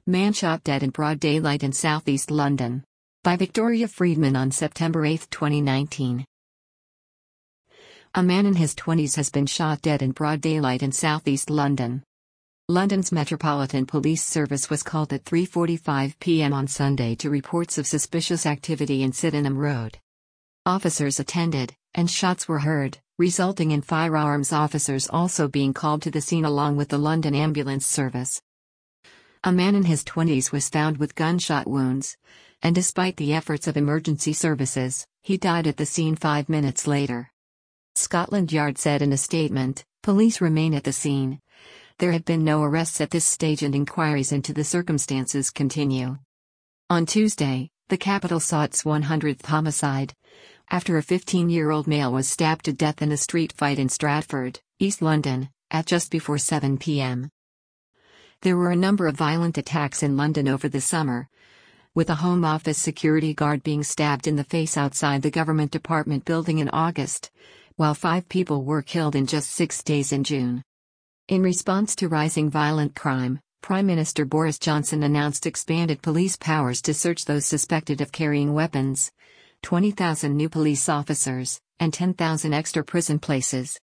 Man shot dead in broad daylight in southeast London. By Victoria Friedman on September 8, 2019. A man in his 20s has been shot dead in broad daylight in southeast London. London's Metropolitan Police Service was called at 3:45 p.m. on Sunday to reports of suspicious activity in Sydenham Road. Officers attended, and shots were heard, resulting in firearms officers also being called to the scene along with the London Ambulance Service. A man in his 20s was found with gunshot wounds, and despite the efforts of emergency services, he died at the scene 5 minutes later. Scotland Yard said in a statement, "Police remain at the scene. There have been no arrests at this stage and inquiries into the circumstances continue." On Tuesday, the capital saw its 100th homicide, after a 15-year-old male was stabbed to death in a street fight in Stratford, East London, at just before 7 p.m. There were a number of violent attacks in London over the summer, with a Home Office security guard being stabbed in the face outside the Government Department building in August, while 5 people were killed in just 6 days in June. In response to rising violent crime, Prime Minister Boris Johnson announced expanded police powers to search those suspected of carrying weapons, 20,000 new police officers, and 10,000 extra prison places.